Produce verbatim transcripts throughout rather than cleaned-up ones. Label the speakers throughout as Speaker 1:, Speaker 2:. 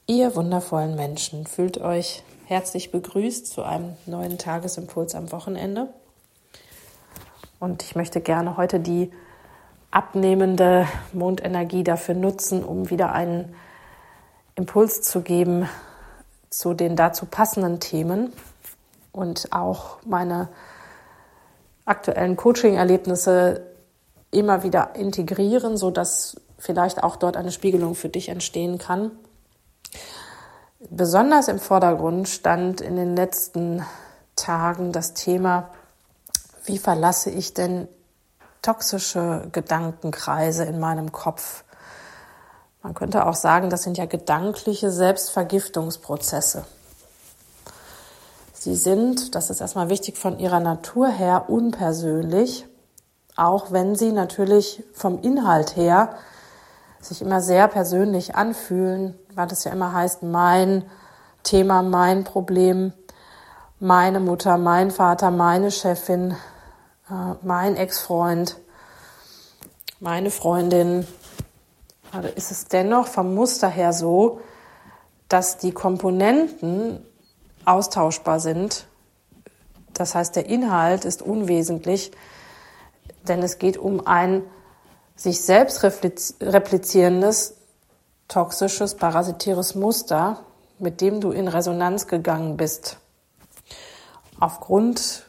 Speaker 1: Ihr wundervollen Menschen, fühlt euch herzlich begrüßt zu einem neuen Tagesimpuls am Wochenende. Und ich möchte gerne heute die abnehmende Mondenergie dafür nutzen, um wieder einen Impuls zu geben zu den dazu passenden Themen und auch meine aktuellen Coaching-Erlebnisse immer wieder integrieren, sodass vielleicht auch dort eine Spiegelung für dich entstehen kann. Besonders im Vordergrund stand in den letzten Tagen das Thema, wie verlasse ich denn toxische Gedankenkreise in meinem Kopf? Man könnte auch sagen, das sind ja gedankliche Selbstvergiftungsprozesse. Sie sind, das ist erstmal wichtig, von ihrer Natur her unpersönlich, auch wenn sie natürlich vom Inhalt her sich immer sehr persönlich anfühlen, weil es ja immer heißt, mein Thema, mein Problem, meine Mutter, mein Vater, meine Chefin, mein Ex-Freund, meine Freundin. Also ist es dennoch vom Muster her so, dass die Komponenten austauschbar sind. Das heißt, der Inhalt ist unwesentlich, denn es geht um ein sich selbst replizierendes, toxisches, parasitäres Muster, mit dem du in Resonanz gegangen bist. Aufgrund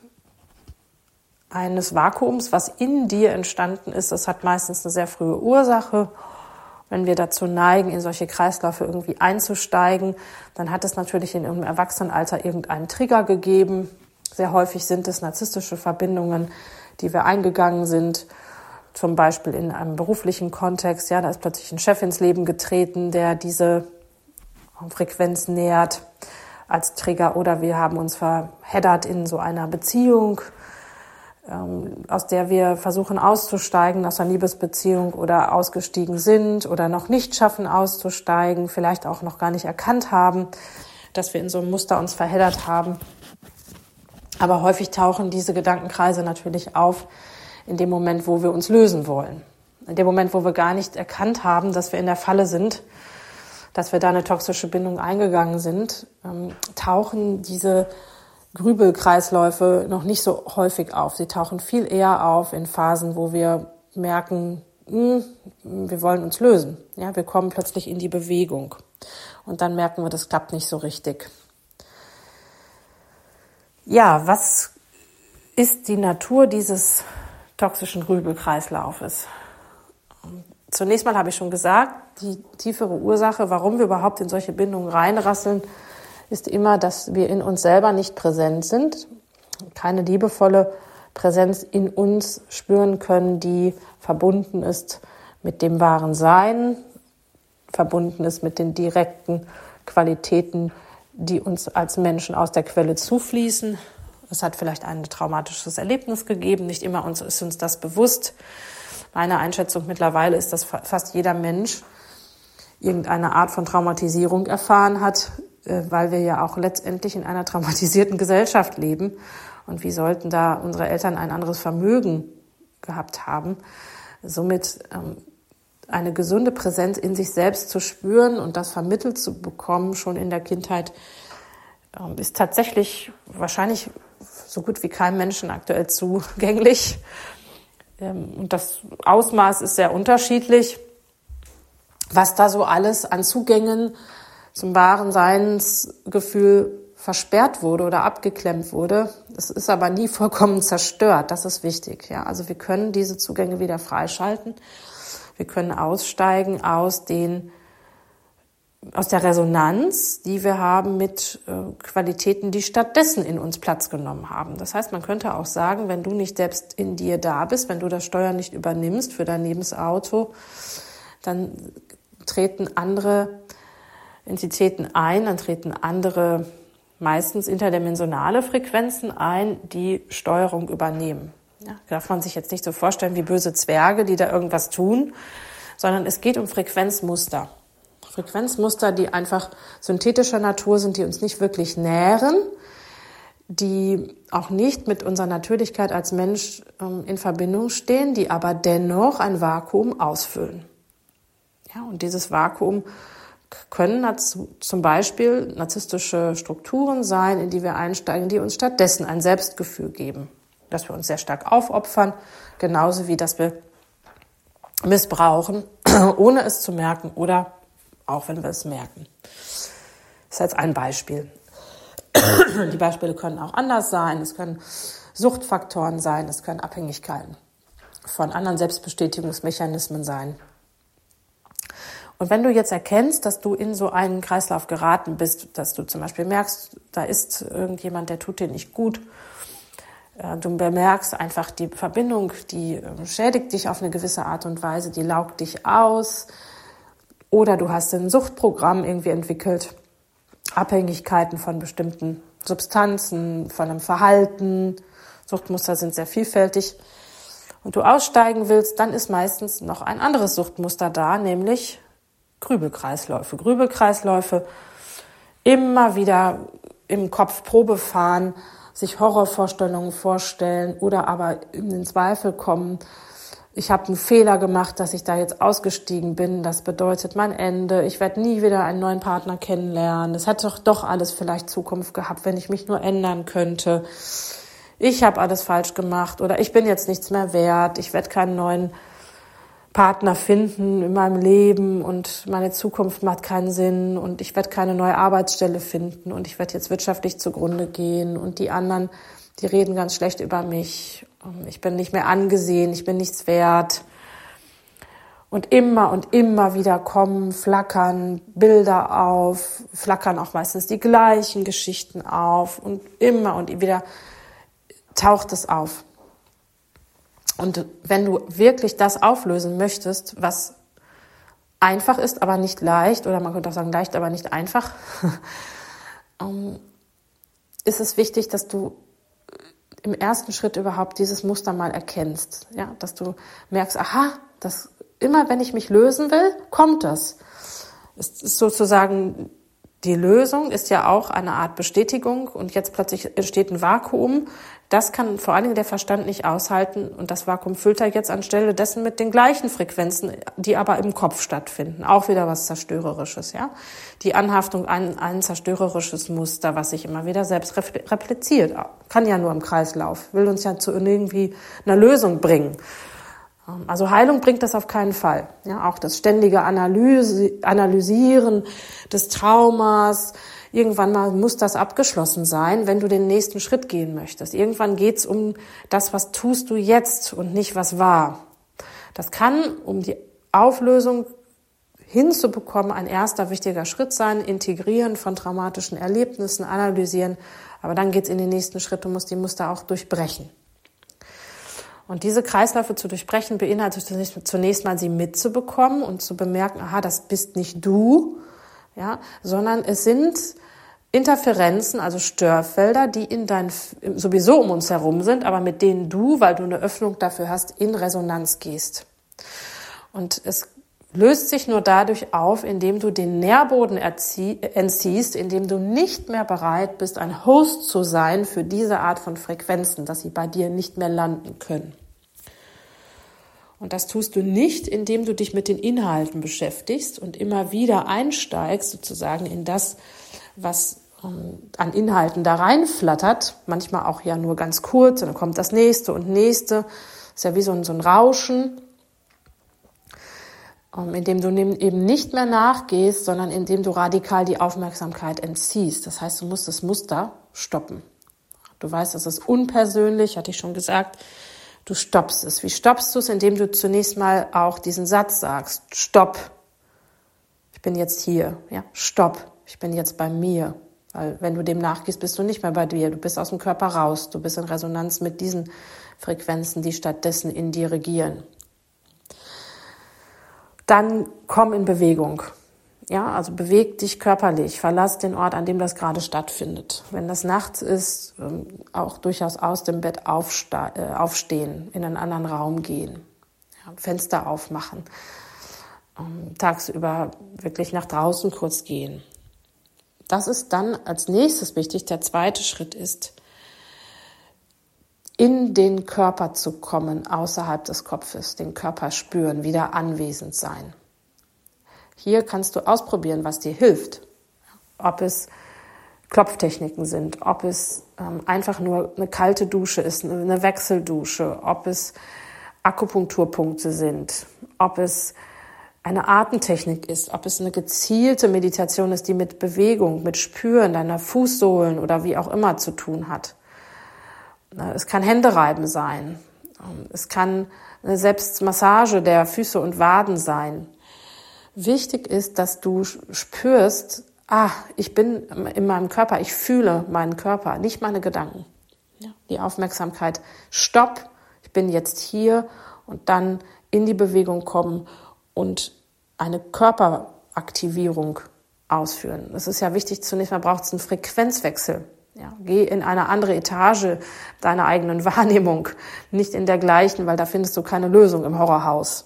Speaker 1: eines Vakuums, was in dir entstanden ist, das hat meistens eine sehr frühe Ursache. Wenn wir dazu neigen, in solche Kreisläufe irgendwie einzusteigen, dann hat es natürlich in einem Erwachsenenalter irgendeinen Trigger gegeben. Sehr häufig sind es narzisstische Verbindungen, die wir eingegangen sind. Zum Beispiel in einem beruflichen Kontext, ja, da ist plötzlich ein Chef ins Leben getreten, der diese Frequenz nährt als Trigger. Oder wir haben uns verheddert in so einer Beziehung, ähm, aus der wir versuchen auszusteigen, aus einer Liebesbeziehung oder ausgestiegen sind oder noch nicht schaffen auszusteigen, vielleicht auch noch gar nicht erkannt haben, dass wir in so einem Muster uns verheddert haben. Aber häufig tauchen diese Gedankenkreise natürlich auf, in dem Moment, wo wir uns lösen wollen. In dem Moment, wo wir gar nicht erkannt haben, dass wir in der Falle sind, dass wir da eine toxische Bindung eingegangen sind, ähm, tauchen diese Grübelkreisläufe noch nicht so häufig auf. Sie tauchen viel eher auf in Phasen, wo wir merken, mh, wir wollen uns lösen. Ja, wir kommen plötzlich in die Bewegung. Und dann merken wir, das klappt nicht so richtig. Ja, was ist die Natur dieses toxischen Grübelkreislaufes? Zunächst mal habe ich schon gesagt, die tiefere Ursache, warum wir überhaupt in solche Bindungen reinrasseln, ist immer, dass wir in uns selber nicht präsent sind, keine liebevolle Präsenz in uns spüren können, die verbunden ist mit dem wahren Sein, verbunden ist mit den direkten Qualitäten, die uns als Menschen aus der Quelle zufließen. Es hat vielleicht ein traumatisches Erlebnis gegeben, nicht immer uns ist uns das bewusst. Meine Einschätzung mittlerweile ist, dass fast jeder Mensch irgendeine Art von Traumatisierung erfahren hat, weil wir ja auch letztendlich in einer traumatisierten Gesellschaft leben. Und wie sollten da unsere Eltern ein anderes Vermögen gehabt haben? Somit ähm, eine gesunde Präsenz in sich selbst zu spüren und das vermittelt zu bekommen, schon in der Kindheit, ähm, ist tatsächlich wahrscheinlich so gut wie keinem Menschen aktuell zugänglich. Ähm, und das Ausmaß ist sehr unterschiedlich, was da so alles an Zugängen zum wahren Seinsgefühl versperrt wurde oder abgeklemmt wurde. Das ist aber nie vollkommen zerstört, das ist wichtig. Ja, also wir können diese Zugänge wieder freischalten. Wir können aussteigen aus den, aus der Resonanz, die wir haben mit äh, Qualitäten, die stattdessen in uns Platz genommen haben. Das heißt, man könnte auch sagen, wenn du nicht selbst in dir da bist, wenn du das Steuer nicht übernimmst für dein Lebensauto, dann treten andere Entitäten ein, dann treten andere, meistens interdimensionale Frequenzen ein, die Steuerung übernehmen. Ja, darf man sich jetzt nicht so vorstellen wie böse Zwerge, die da irgendwas tun, sondern es geht um Frequenzmuster. Frequenzmuster, die einfach synthetischer Natur sind, die uns nicht wirklich nähren, die auch nicht mit unserer Natürlichkeit als Mensch ähm, in Verbindung stehen, die aber dennoch ein Vakuum ausfüllen. Ja, und dieses Vakuum können dazu, zum Beispiel narzisstische Strukturen sein, in die wir einsteigen, die uns stattdessen ein Selbstgefühl geben. Dass wir uns sehr stark aufopfern, genauso wie dass wir missbrauchen, ohne es zu merken oder auch wenn wir es merken. Das ist jetzt ein Beispiel. Die Beispiele können auch anders sein. Es können Suchtfaktoren sein, es können Abhängigkeiten von anderen Selbstbestätigungsmechanismen sein. Und wenn du jetzt erkennst, dass du in so einen Kreislauf geraten bist, dass du zum Beispiel merkst, da ist irgendjemand, der tut dir nicht gut, du bemerkst einfach die Verbindung, die schädigt dich auf eine gewisse Art und Weise, die laugt dich aus, oder du hast ein Suchtprogramm irgendwie entwickelt, Abhängigkeiten von bestimmten Substanzen, von einem Verhalten, Suchtmuster sind sehr vielfältig, und du aussteigen willst, dann ist meistens noch ein anderes Suchtmuster da, nämlich Grübelkreisläufe. Grübelkreisläufe, immer wieder im Kopf Probe fahren, sich Horrorvorstellungen vorstellen oder aber in den Zweifel kommen, ich habe einen Fehler gemacht, dass ich da jetzt ausgestiegen bin, das bedeutet mein Ende, ich werde nie wieder einen neuen Partner kennenlernen, es hat doch doch alles vielleicht Zukunft gehabt, wenn ich mich nur ändern könnte, ich habe alles falsch gemacht oder ich bin jetzt nichts mehr wert, ich werde keinen neuen Partner finden in meinem Leben und meine Zukunft macht keinen Sinn und ich werde keine neue Arbeitsstelle finden und ich werde jetzt wirtschaftlich zugrunde gehen und die anderen, die reden ganz schlecht über mich, ich bin nicht mehr angesehen, ich bin nichts wert. Und immer und immer wieder kommen, flackern Bilder auf, flackern auch meistens die gleichen Geschichten auf und immer und wieder taucht es auf. Und wenn du wirklich das auflösen möchtest, was einfach ist, aber nicht leicht, oder man könnte auch sagen leicht, aber nicht einfach, ist es wichtig, dass du im ersten Schritt überhaupt dieses Muster mal erkennst. Ja, dass du merkst, aha, das, immer wenn ich mich lösen will, kommt das. Es ist sozusagen, die Lösung ist ja auch eine Art Bestätigung und jetzt plötzlich entsteht ein Vakuum. Das kann vor allen Dingen der Verstand nicht aushalten und das Vakuum füllt er jetzt anstelle dessen mit den gleichen Frequenzen, die aber im Kopf stattfinden. Auch wieder was Zerstörerisches, ja. Die Anhaftung an ein zerstörerisches Muster, was sich immer wieder selbst repliziert. Kann ja nur im Kreislauf, will uns ja zu irgendwie einer Lösung bringen. Also Heilung bringt das auf keinen Fall. Ja, auch das ständige Analyse, Analysieren des Traumas. Irgendwann mal muss das abgeschlossen sein, wenn du den nächsten Schritt gehen möchtest. Irgendwann geht's um das, was tust du jetzt und nicht was war. Das kann, um die Auflösung hinzubekommen, ein erster wichtiger Schritt sein. Integrieren von traumatischen Erlebnissen, analysieren. Aber dann geht's in den nächsten Schritt. Du musst die Muster auch durchbrechen. Und diese Kreisläufe zu durchbrechen beinhaltet zunächst mal, sie mitzubekommen und zu bemerken, aha, das bist nicht du, ja, sondern es sind Interferenzen, also Störfelder, die in dein, sowieso um uns herum sind, aber mit denen du, weil du eine Öffnung dafür hast, in Resonanz gehst. Und es löst sich nur dadurch auf, indem du den Nährboden erzie- entziehst, indem du nicht mehr bereit bist, ein Host zu sein für diese Art von Frequenzen, dass sie bei dir nicht mehr landen können. Und das tust du nicht, indem du dich mit den Inhalten beschäftigst und immer wieder einsteigst, sozusagen in das, was ähm, an Inhalten da reinflattert, manchmal auch ja nur ganz kurz, und dann kommt das nächste und nächste, ist ja wie so ein, so ein Rauschen, indem du eben nicht mehr nachgehst, sondern indem du radikal die Aufmerksamkeit entziehst. Das heißt, du musst das Muster stoppen. Du weißt, das ist unpersönlich, hatte ich schon gesagt. Du stoppst es. Wie stoppst du es? Indem du zunächst mal auch diesen Satz sagst. Stopp. Ich bin jetzt hier. Ja, stopp. Ich bin jetzt bei mir. Weil wenn du dem nachgehst, bist du nicht mehr bei dir. Du bist aus dem Körper raus. Du bist in Resonanz mit diesen Frequenzen, die stattdessen in dir regieren. Dann komm in Bewegung. Ja, also beweg dich körperlich, verlass den Ort, an dem das gerade stattfindet. Wenn das nachts ist, auch durchaus aus dem Bett aufstehen, in einen anderen Raum gehen, ja, Fenster aufmachen, tagsüber wirklich nach draußen kurz gehen. Das ist dann als nächstes wichtig. Der zweite Schritt ist, in den Körper zu kommen, außerhalb des Kopfes, den Körper spüren, wieder anwesend sein. Hier kannst du ausprobieren, was dir hilft. Ob es Klopftechniken sind, ob es ähm, einfach nur eine kalte Dusche ist, eine Wechseldusche, ob es Akupunkturpunkte sind, ob es eine Atemtechnik ist, ob es eine gezielte Meditation ist, die mit Bewegung, mit Spüren deiner Fußsohlen oder wie auch immer zu tun hat. Es kann Händereiben sein, es kann eine Selbstmassage der Füße und Waden sein. Wichtig ist, dass du spürst, ah, ich bin in meinem Körper, ich fühle meinen Körper, nicht meine Gedanken. Ja. Die Aufmerksamkeit, stopp, ich bin jetzt hier und dann in die Bewegung kommen und eine Körperaktivierung ausführen. Es ist ja wichtig, zunächst mal braucht es einen Frequenzwechsel. Ja, geh in eine andere Etage deiner eigenen Wahrnehmung, nicht in der gleichen, weil da findest du keine Lösung im Horrorhaus.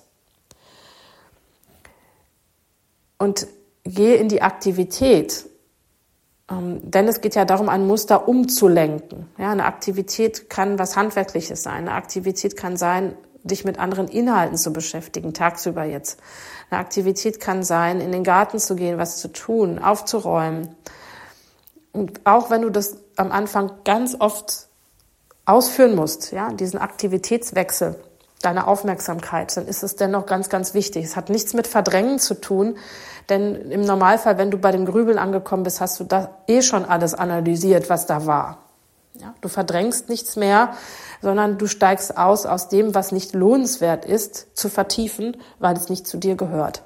Speaker 1: Und geh in die Aktivität, ähm, denn es geht ja darum, ein Muster umzulenken. Ja, eine Aktivität kann was Handwerkliches sein. Eine Aktivität kann sein, dich mit anderen Inhalten zu beschäftigen, tagsüber jetzt. Eine Aktivität kann sein, in den Garten zu gehen, was zu tun, aufzuräumen. Und auch wenn du das am Anfang ganz oft ausführen musst, ja, diesen Aktivitätswechsel deiner Aufmerksamkeit, dann ist es dennoch ganz, ganz wichtig. Es hat nichts mit Verdrängen zu tun, denn im Normalfall, wenn du bei dem Grübeln angekommen bist, hast du da eh schon alles analysiert, was da war. Ja, du verdrängst nichts mehr, sondern du steigst aus, aus dem, was nicht lohnenswert ist, zu vertiefen, weil es nicht zu dir gehört.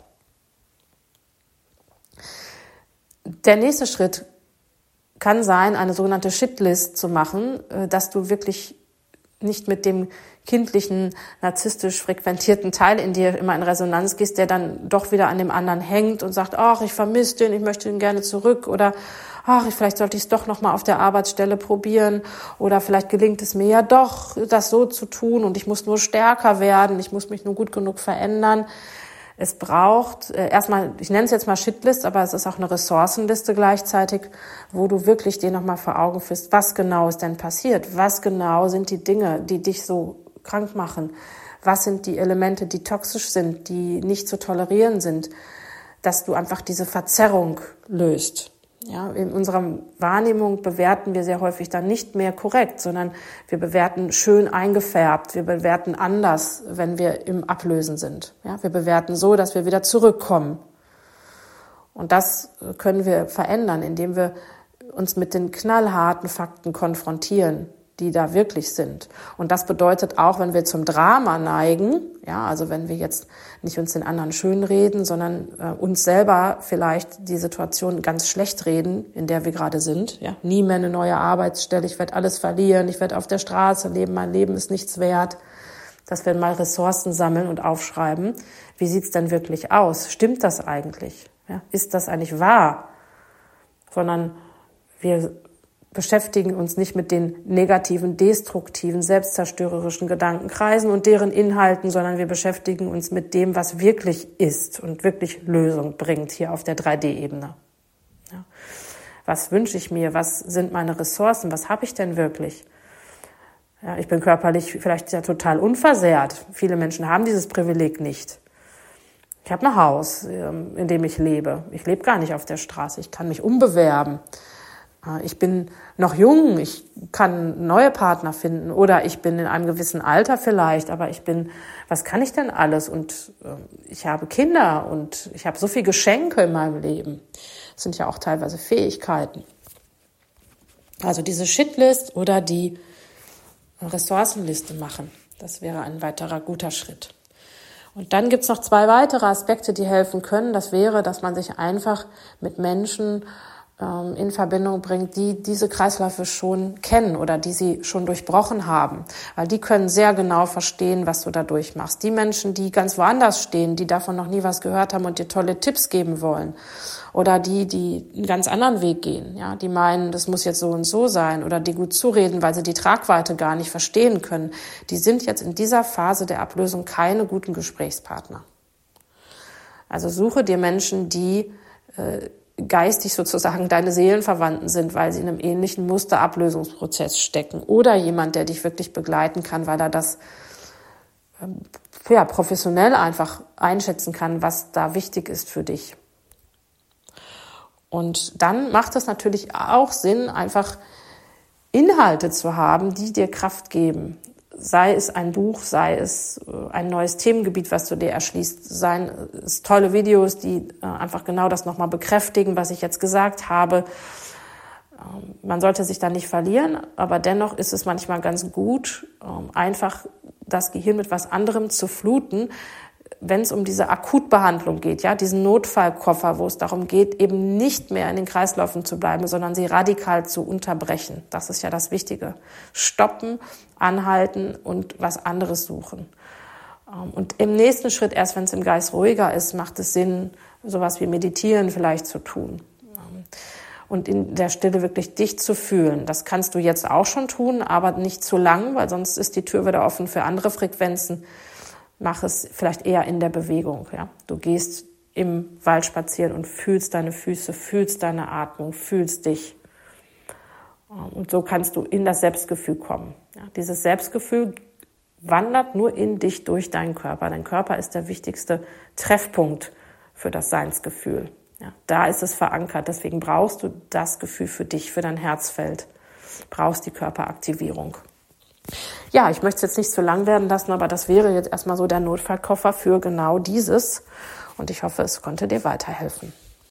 Speaker 1: Der nächste Schritt kann sein, eine sogenannte Shitlist zu machen, dass du wirklich nicht mit dem kindlichen, narzisstisch frequentierten Teil in dir immer in Resonanz gehst, der dann doch wieder an dem anderen hängt und sagt, ach, ich vermisse den, ich möchte ihn gerne zurück oder ach, vielleicht sollte ich es doch noch mal auf der Arbeitsstelle probieren oder vielleicht gelingt es mir ja doch, das so zu tun und ich muss nur stärker werden, ich muss mich nur gut genug verändern. Es braucht äh, erstmal, ich nenne es jetzt mal Shitlist, aber es ist auch eine Ressourcenliste gleichzeitig, wo du wirklich dir nochmal vor Augen führst, was genau ist denn passiert? Was genau sind die Dinge, die dich so krank machen? Was sind die Elemente, die toxisch sind, die nicht zu tolerieren sind? Dass du einfach diese Verzerrung löst. Ja, in unserer Wahrnehmung bewerten wir sehr häufig dann nicht mehr korrekt, sondern wir bewerten schön eingefärbt, wir bewerten anders, wenn wir im Ablösen sind. Ja, wir bewerten so, dass wir wieder zurückkommen. Und das können wir verändern, indem wir uns mit den knallharten Fakten konfrontieren, die da wirklich sind. Und das bedeutet auch, wenn wir zum Drama neigen, ja, also wenn wir jetzt nicht uns den anderen schönreden, sondern äh, uns selber vielleicht die Situation ganz schlecht reden, in der wir gerade sind, ja, nie mehr eine neue Arbeitsstelle, ich werde alles verlieren, ich werde auf der Straße leben, mein Leben ist nichts wert, dass wir mal Ressourcen sammeln und aufschreiben, wie sieht's denn wirklich aus? Stimmt das eigentlich? Ja, ist das eigentlich wahr? Sondern wir beschäftigen uns nicht mit den negativen, destruktiven, selbstzerstörerischen Gedankenkreisen und deren Inhalten, sondern wir beschäftigen uns mit dem, was wirklich ist und wirklich Lösung bringt hier auf der drei D Ebene. Ja. Was wünsche ich mir? Was sind meine Ressourcen? Was habe ich denn wirklich? Ja, ich bin körperlich vielleicht ja total unversehrt. Viele Menschen haben dieses Privileg nicht. Ich habe ein Haus, in dem ich lebe. Ich lebe gar nicht auf der Straße. Ich kann mich umbewerben. Ich bin noch jung, ich kann neue Partner finden oder ich bin in einem gewissen Alter vielleicht, aber ich bin, was kann ich denn alles? Und ich habe Kinder und ich habe so viele Geschenke in meinem Leben. Das sind ja auch teilweise Fähigkeiten. Also diese Shitlist oder die Ressourcenliste machen, das wäre ein weiterer guter Schritt. Und dann gibt's noch zwei weitere Aspekte, die helfen können. Das wäre, dass man sich einfach mit Menschen in Verbindung bringt, die diese Kreisläufe schon kennen oder die sie schon durchbrochen haben. Weil die können sehr genau verstehen, was du da durchmachst. Die Menschen, die ganz woanders stehen, die davon noch nie was gehört haben und dir tolle Tipps geben wollen. Oder die, die einen ganz anderen Weg gehen, ja, die meinen, das muss jetzt so und so sein. Oder die gut zureden, weil sie die Tragweite gar nicht verstehen können. Die sind jetzt in dieser Phase der Ablösung keine guten Gesprächspartner. Also suche dir Menschen, die äh, geistig sozusagen deine Seelenverwandten sind, weil sie in einem ähnlichen Musterablösungsprozess stecken. Oder jemand, der dich wirklich begleiten kann, weil er das ja, professionell einfach einschätzen kann, was da wichtig ist für dich. Und dann macht es natürlich auch Sinn, einfach Inhalte zu haben, die dir Kraft geben. Sei es ein Buch, sei es ein neues Themengebiet, was du dir erschließt, seien es tolle Videos, die einfach genau das nochmal bekräftigen, was ich jetzt gesagt habe. Man sollte sich da nicht verlieren, aber dennoch ist es manchmal ganz gut, einfach das Gehirn mit was anderem zu fluten, wenn es um diese Akutbehandlung geht, ja, diesen Notfallkoffer, wo es darum geht, eben nicht mehr in den Kreisläufen zu bleiben, sondern sie radikal zu unterbrechen. Das ist ja das Wichtige. Stoppen, anhalten und was anderes suchen. Und im nächsten Schritt, erst wenn es im Geist ruhiger ist, macht es Sinn, sowas wie Meditieren vielleicht zu tun. Und in der Stille wirklich dich zu fühlen. Das kannst du jetzt auch schon tun, aber nicht zu lang, weil sonst ist die Tür wieder offen für andere Frequenzen. Mach es vielleicht eher in der Bewegung. Ja? Du gehst im Wald spazieren und fühlst deine Füße, fühlst deine Atmung, fühlst dich. Und so kannst du in das Selbstgefühl kommen. Ja? Dieses Selbstgefühl wandert nur in dich durch deinen Körper. Dein Körper ist der wichtigste Treffpunkt für das Seinsgefühl. Ja? Da ist es verankert. Deswegen brauchst du das Gefühl für dich, für dein Herzfeld. Brauchst die Körperaktivierung. Ja, ich möchte es jetzt nicht zu lang werden lassen, aber das wäre jetzt erstmal so der Notfallkoffer für genau dieses. Und ich hoffe, es konnte dir weiterhelfen.